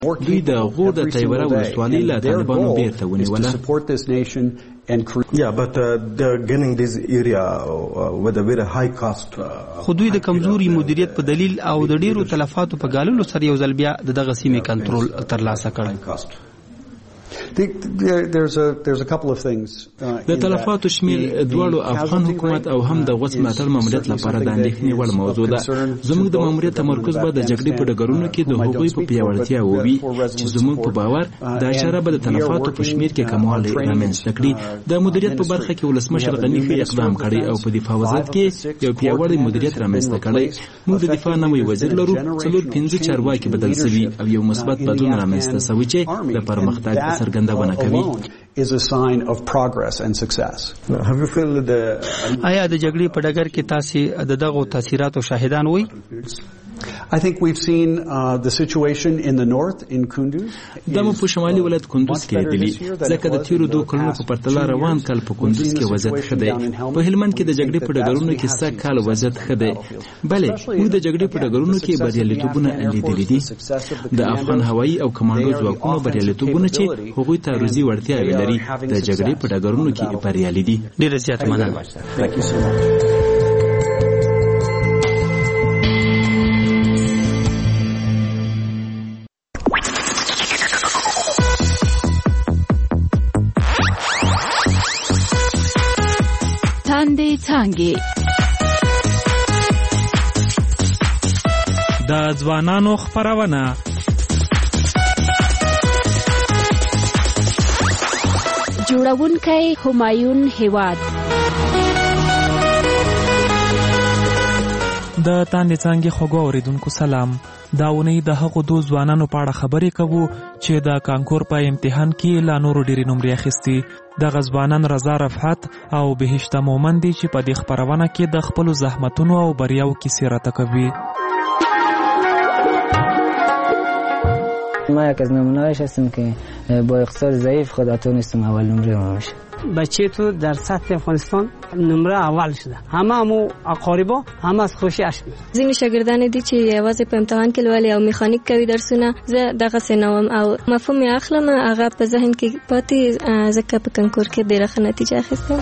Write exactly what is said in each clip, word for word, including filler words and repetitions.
دوی د غور د تیوره ولسوالۍ له طالبانو بیرته ونیوله. Yeah, but uh, they're getting this area uh, with a very high cost. خو دوی د کمزوري مدیریت په دلیل او د ډیرو تلفاتو په ګاللو سره یو ځل بیا دغه سیمې کنټرول ترلاسه کړ. There's a there's a couple of things. د تلفاتو شمیر دواړو افغان حکومت او هم د غوڅ ملاتړ ماموریت لپاره د اندېښنې وړ موضوع ده. زموږ د ماموریت تمرکز به د جګړې په ډګرونو کې د هغوی په پیاوړتیا ووي چې زموږ په باور دا اشاره به د تلفاتو په شمیر کې کموالی رامنځته کړي. د مدیریت په برخه کې ولسمشر غني ښه اقدام کړی او په دفاع وزارت کې یو پیاوړی مدیریت رامنځته کړی. موږ د دفاع نوی وزیر لرو، څلور پنځه چارواکي بدل شوي او یو مثبت بدلون رامنځته شوی چې د پرمختګ څرګندونه کوي. is a sign of progress and success. Have you felt the آیا د جګړې په ډګر کې تاسو د دغو تاثیراتو شاهدان وئ؟ I think we've seen uh, the situation in the north in Kunduz. دمو په شمالي ولایت کندوز کې دي ځکه د تیرو دوه کلونو په پرتله روان کال په کندوز کې وضعیت ښه دی. په هلمند کې د جګړې په ډګرونو کې سږ کال وضعیت ښه دی. بلې موږ د جګړې په ډګرونو کې بریالیتوبونه لیدلي دي. د افغان هوایي او کمانډو ځواکونو بریالیتوبونه چې هغوی تعرضي وړتیاوې لري د جګړې په ډګرونو کې بریالي دي. ډېره زیاته مننه. څانګې د ځوانانو خپرونه جوړونکی همایون هیواد. د تاندې څانګې خوږو اوریدونکو سلام. دا اونۍ د هغو دو ځوانانو په اړه خبرې کوو چې د کانکور په امتحان کې لا نورو ډېرې نمرې اخیستي. دغه ځوانان رضا رفعت او بهشته مومن دي چې په دې خپرونه کې د خپلو زحمتونو او بریاو کیسې راته کوي. ما یک از نمونه‌هایش هستم که با اقتصاد ضعیف خود تونستم اول نمره ما بشه. بچه تو در سطح افغانستان نمره اول شده. همه همو اقاربا همه از خوشی اشکی. ځینې شاګردان دي چې یوازې په امتحان کې لولي او میخانیک کوي درسونه. زه دغه سنوم او مفهوم یې اخلم هغه په ذهن کې پاتې ځکه په کنکور کې ډېره ښه نتیجه اخیستم.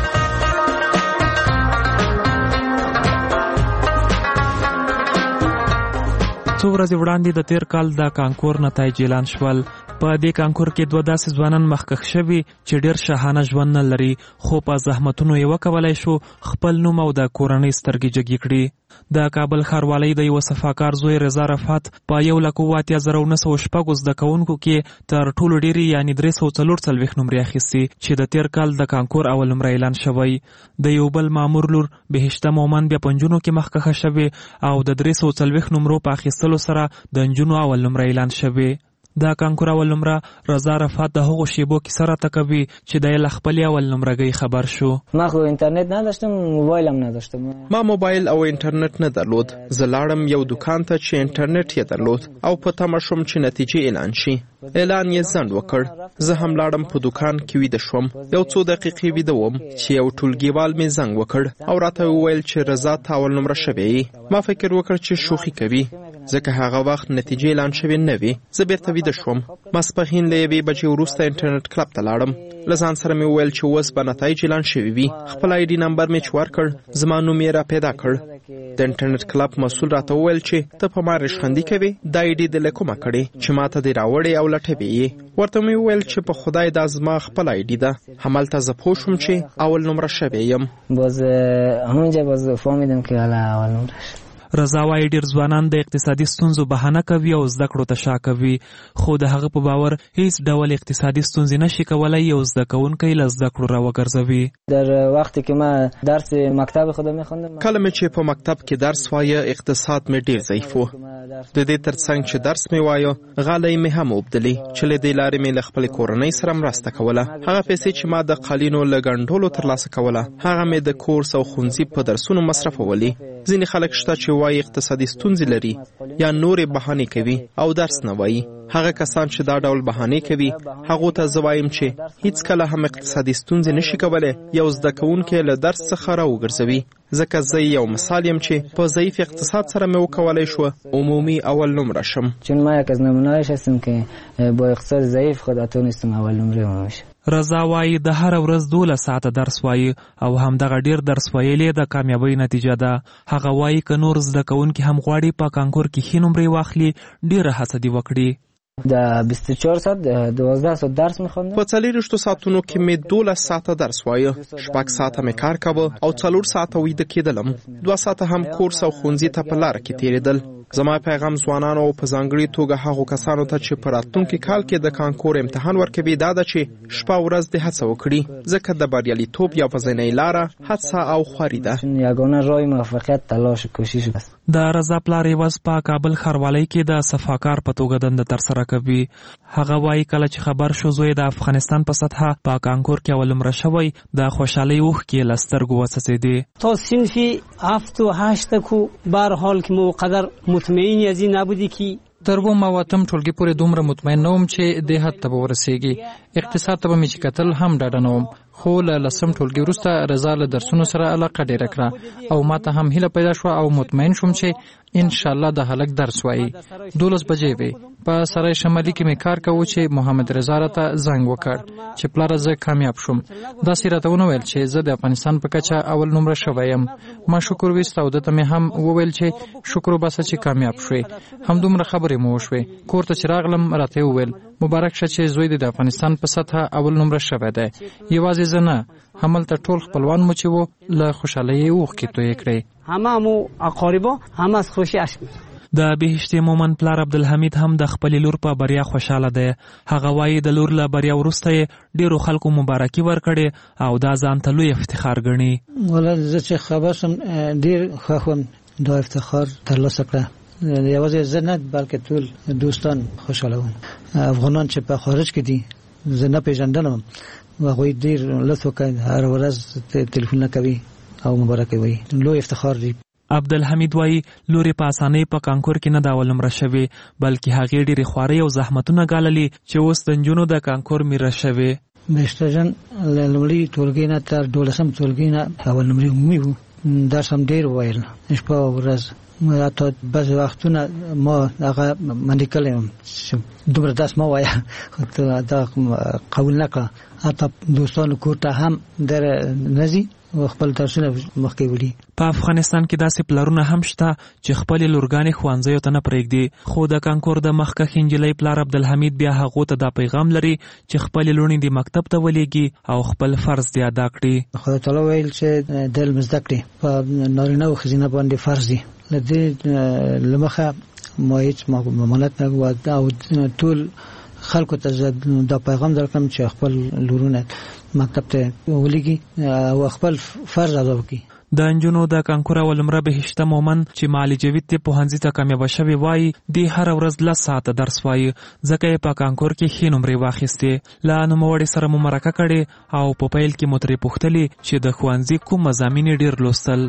څو ورځې وړاندې د تیر کال د کانکور نتایج اعلان شول. په دې کانکور کې دوه داسې ځوانان مخکښ شوي چې ډېر شاهانه ژوند نه لري، خو په زحمتونو یې وکولی شو خپل نوم او د کورنۍ سترګې جګې کړي. د کابل ښاروالۍ د یوه صفاکار زوی رضا رفعت په یو لک اووه اتیا زره نهه سوه شپږو زده کوونکو کې تر ټولو ډېرې یعنې درې سوه څلور څلوېښت نمرې اخیستې چې د تیر کال د کانکور اول نمره اعلان شوی. د یو بل مامور لور بهشته مومن بیا په نجونو کې مخکښه شوې او د درې سوه څلوېښت نمرو په اخیستلو سره د نجونو اول نمره اعلان شوې. د کانکور اول نمره رضا رفعت د هغو شیبو کیسه راته کوي چې د یې له خپلې اول نمرګۍ خبر شو. ما خو اینترنت نداشتم، موبایل هم نداشتم. ما موبایل او اینټرنټ نه درلود. زه لاړم یو دکان ته چې اینټرنټ یې درلود او په تمه شوم چې نتیجې اعلان شي. اعلان یې ځنډ وکړ. زه هم لاړم په دکان کې ویده شوم. یو څو دقیقې ویده وم چې یو ټولګیوال مې زنګ وکړ او راته وویل چې رضا ته اول نمره شوې. ما فکر وکړ چې شوخي کوي ځکه هغه وخت نتیجې اعلان شوې نه وې. زه بیرته ویده شوم. ماسپښین له یوې بجې وروسته انټرنټ کلب ته لاړم. له ځان سره مې وویل چې اوس به نتایج اعلان شوي وي. خپل آی ډي نمبر مې چې ورکړ زما نوم یې را پیدا کړ. د انټرنټ کلب مسؤل راته وویل چې ته په ما ریشخندي کوې، دا آی ډي دې له کومه کړې چې ما ته دې راوړې او لټوې یې. ورته مې وویل چې په خدای دا زما خپل آی ډي ده. همالته زه پوه شوم چې اول نمره شوی یم. باز همونجا باز فهمیدم که حالا اول نمره شد. رضا وايي ډېر ځوانان د اقتصادي ستونزو بهانه کوي او زده کړو ته شا کوي، خو د هغه په باور هیڅ ډول اقتصادي ستونزې نشي کولی یو زده کوونکی له زده کړو راوګرځوي. در وختی که ما درس مکتب خودم میخوندم، کله مې چې په مکتب کې درس وایه اقتصاد مې ډېر ضعیف و. د دې ترڅنګ چې درس مې وایه غالۍ مې هم وبدلې چې له دې لارې مې له خپلې کورنۍ سره مرسته کوله. هغه پیسې چې ما د قالینو له ګنډلو ترلاسه کوله هغه مې د کورس او ښوونځي په درسونو مصرفولې. ځینې خلک شته چې وایي اقتصادي ستونزې لري یا نورې بهانې کوي او درس نه وایي. هغه کسان چې دا ډول بهانې کوي هغو ته زه وایم چې هیڅ کله هم اقتصادي ستونزې نشي کولی یو زده کوونکی له درس څخه راوګرځوي. ځکه زه یو مثال یم چې په ضعیف اقتصاد سره مې وکولی شوه عمومي اول نمره شم. چون ما یک از نمونه‌هایش هستم که با اقتصاد ضعیف خود تونستم اول نمره وشم. رضا وایي د هر ورځ دولس ساعته درس وایي او همدغه ډیر درس ویلې د کامیابۍ نتیجه ده. هغه وایي که نور زده کوونکي هم غواړي په کانکور کې ښې نمرې واخلي ډیره هڅه دې وکړي. د بیست و چهار ساعت دوازده ساعت درس می‌خواندم. په څلوېښتو ساعتونو کې مې دولس ساعته درس وایه، شپږ ساعته مې کار کاوه او څلور ساعته ویده کېدلم. دوه ساعته هم کورس او ښوونځي ته په لاره کې تېرېدل. زما پیغام ځوانانو او په ځانګړي توګه هغو کسانو ته چې په راتلونکي کال کې د کانکور امتحان ورکوي دا ده چې شپه ورځ دې هڅه وکړي، ځکه د بریالیتوب یوازینۍ لاره هڅه او خواري ده. یگانه راه موفقیت تلاش و کوشش است. د رضا پلار یوازې په کابل ښاروالۍ کې د صفاکار په توګه دنده ترسره کوي. هغه وایي کله چې خبر شو زوی د افغانستان په سطحه په کانکور کې اول نمره شوی د خوشحالۍ اوښکې له سترګو وڅڅېدې. تا صنف هفت و هشت کو به هر حال که ما قدر مطمئنی از این نبودی که تر اووم او اتم ټولګي پورې دومره مطمئن نه وم چې دې حد ته به ورسېږي. اقتصاد ته به مې چې کتل هم ډاډه نه وم، خو له لسم ټولګي وروسته رضا له درسونو سره علاقه ډېره کړه او ما ته هم هیله پیدا شوه او مطمئن شوم چې انشاءالله د هلک درس وایي. دولس بجې وې. په سرای شمالي کې مې کار کوو چې محمد رضا راته زنګ وکړ چې پلاره زه کامیاب شوم. داسې راته ونه ویل چې زه د افغانستان په کچه اول نمره شوی یم. ما شکر ویست او دته مې هم وویل چې شکر وباسه چې کامیاب شوې. همدومره خبرې مو وشوې. کور ته چې راغلم راته وویل مبارک شه چې زوی د افغانستان په سطحه اول نمره شوی دی. یوازې زه نه، هملته ټول خپلوان مو چې وو له خوشحالۍ اوښکې تویې کړې. همه مو اقاربا هم از خوشی اشک. د بهشتي مومن پلار عبدالحمید هم د خپلې لور په بریا خوشاله دی. هغه وایي د لور له بریا وروسته یې ډېرو خلکو مبارکي ورکړې او دا ځان ته لوی افتخار ګڼي. والله زه چې خبر شم ډېر خوښ وم دا افتخار ترلاسه کړه. یوازې زه نه بلکې ټول دوستان خوشاله وم. افغانان چې په خارج کې دي زه نه پېژندلم و هغوی ډېر لطف وکړ، هر ورځ تلیفونونه کوي او مبارکي وایي. لوی افتخار دی. عبدالحمید وایي لورې په اسانۍ په کانکور کې نه د اول نمره شوې بلکې هغې ډېرې خوارۍ او زحمتونه ګاللي چې اوس د نجونو د کانکور میره شوې. بهشته جان له لومړي ټولګي نه تر دولسم ټولګي نه اول نمرې عمومي وو. درس هم ډېر وویل شپه او ورځ. حتی بعضې وختونه ما هغه منډې کړی یم چې دومره درس مه وایه، دا قبول نه کړه. حتی دوستانو کور ته هم در نه ځي او خپل درسونه مخکې وړي. په افغانستان کې داسې پلرونه هم شته چې خپلې لورګانې ښوونځیو ته نه پرېږدي، خو د کانکور د مخکښې نجلۍ پلار عبدالحمید بیا هغو ته دا پیغام لري چې خپلې لوڼې دې مکتب ته ولېږي او خپل فرض دې ادا کړي. خدای تعالی ویل چې د علم زده کړې په نارینه او ښځینه باندې فرض دي. له دې له مخه ما هېڅ ممانعت نه کوم او ټول خلکو ته دا پیغام درکړم چې خپل لورونه مکتب ته ولېږي او خپل فرض ادا وکړي. د نجونو د کانکور اول نمره بهشته مومن چې مالي جاوید ته پوهنځي ته کامیابه شوې وایي دی هر ورځ لس ساعته درس وایي ځکه یې په کانکور کې ښې نمرې واخیستې. له نوموړې سره مو مرکه کړې او په پیل کې مو ترې پوښتلې چې د ښوونځي کوم مضامین یې ډېر لوستل.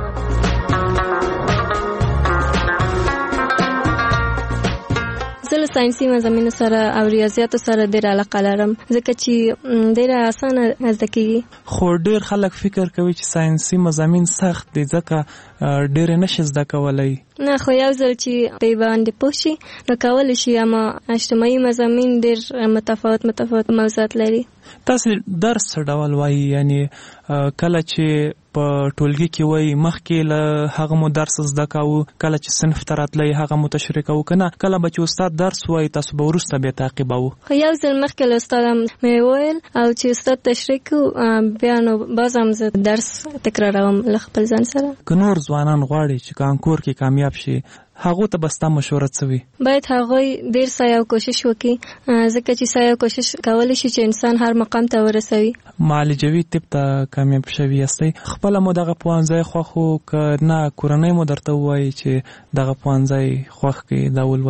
زه له ساینسي مضامینو سره او ریاضیاتو سره ډېره علاقه لرم ځکه چې ډېره اسانه زده کېږي. خو ډېر خلک فکر کوي چې ساینسي مضامین سخت دي ځکه ډېرې نشي زده کولی. نه، خو یو ځل چې پې باندې پوه شي نو کولی شي. اما اجتماعي مضامین ډېر متفاوت متفاوت موضوعات لري. تاسې درس څه ډول وایي؟ یعنی کله چې په ټولګي کې وایي مخکې له هغه مو درس زده کوو، کله چې صنف ته راتلی هغه مو تشریح کوو، که نه کله به چې استاد درس وایي تاسو به وروسته بیا تعقیبوو؟ خو یو ځل مخکې له استاد مې وویل او چې استاد تشریح کوو بیا نو باز هم زه درس تکراروم له خپل ځان سره. که نور ځوانان غواړي چې کانکور کې کامیاب شي هغو ته به ستا مشوره څه وي؟ باید هغوی ډېر سعی او کوشش وکړي ځکه چې سعی او کوشش کولی شي چې انسان هر مقام ته ورسوي. معالي جاوید طب ته کامیاب شوي یاستئ، خپله مو دغه پوهنځی خوښ و که نه کورنۍ مو درته ووایي چې دغه پوهنځی خوښ کړي دا ولولئ؟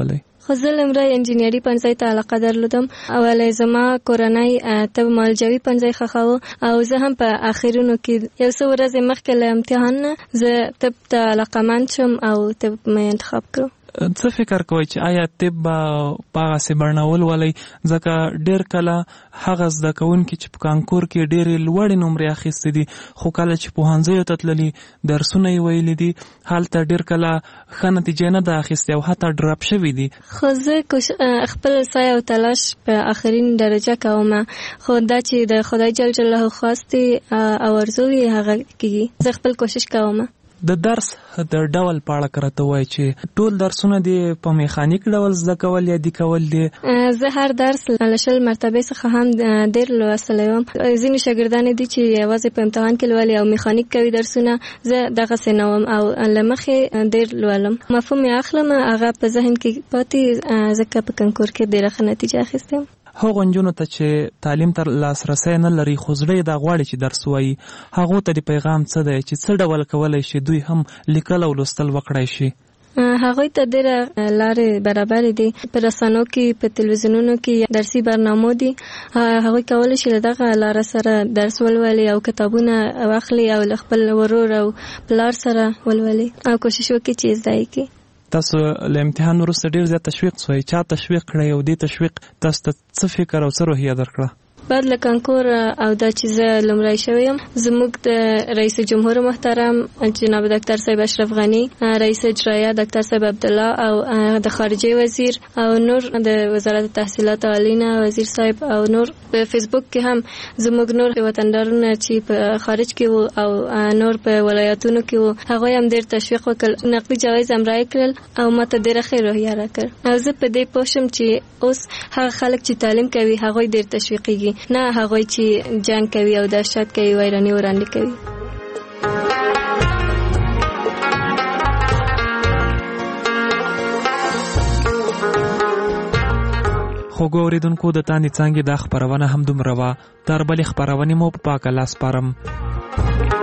خو زه لومړی انجینري پنځۍ ته علاقه درلودم. اول زما کورنۍ طب معالجوي پنځۍ خوښاوه او زه هم په اخرونو کې یو څو ورځې مخکې له امتحان نه زه طب ته علاقمند شم او طب مې انتخاب کړو. څه فکر کوئ چې آیا طب به په هغسې برنول ولئ؟ ځکه ډېر کله هغه زده کوونکي چې په کانکور کې ډېرې لوړې نمرې اخیستې دي خو کله چې پوهنځیو ته تللي درسونه یې ویلي دي هلته ډېر کله ښه نتیجې نه ده اخیستې او حتی ډراپ شوي دي. خو زه خپل سعی او تلاش په آخرین درجه کوم خو دا چې د خدای جل جلاله خواستې او ارزو یې هغه کېږي. زه خپل کوشش کوم. د درس د ډول په اړه که راته وایي چې ټول درسونه دي په میخانیک ډول زده کول یا دي کول دي؟ زه هر درس له شل مرتبې څخه هم ډېر لوستلی وم. ځینې شاګردان دي چې یوازې په امتحان کې لولي او میخانیک کوي درسونه، زه دغسې نه وم او له مخې ډېر لولم. مفهوم یې اخلم، هغه په ذهن کې پاتې، ځکه په کنکور کې ډېره ښه نتیجه اخیستې. هغو نجونو ته چې تعلیم ته لاسرسی نه لري خو زړه یې دا غواړي چې درس ووایي، هغو ته د پیغام څه دی چې څه ډول کولی شي دوی هم لیکل او لوستل وکړای شي؟ هغوی ته ډېره لارې برابرې دي. په رسنیو کې، په تلویزیونونو کې درسي برنامو دي. هغوی کولی شي له دغه لاره سره درس ولولي او کتابونه واخلي او له خپل ورور او پلار سره ولولي او کوشش وکړي چې زده یې کړي. تاسو له امتحان وروسته ډېر زیات تشویق شوئ. چا تشویق کړی او دې تشویق تاسو ته څه فکر او څه روحیه درکړه؟ بعد له کانکور او دا چې زه لومړی شوی یم، زموږ د رئیس جمهور محترم جناب ډاکټر صاحب اشرف غنی، رئیس اجرایه ډاکټر صاحب عبدالله او د خارجه وزیر او نور د وزارت تحصیلات عالیه وزیر صاحب او نور په فیسبوک کې هم زموږ نور وطندارونه چې په خارج کې وو او نور په ولایتونو کې وو، هغوی هم ډېر تشویق وکړ. نقدي جوایز هم راکړل او ماته ډېره ښه روحیه راکړ او زه په دې پوه شم چې اوس هغه خلک چې تعلیم کوي هغوی ډېر تشویقیږي، نه هغوی چې جنگ کوي او دهشت کوي، ویرانی وړاندې کوي. خوږو اورېدونکو، د تاندې څانګې دا خپرونه هم دومره وه. تر بلې خپرونې مو په پاک الله سپارم.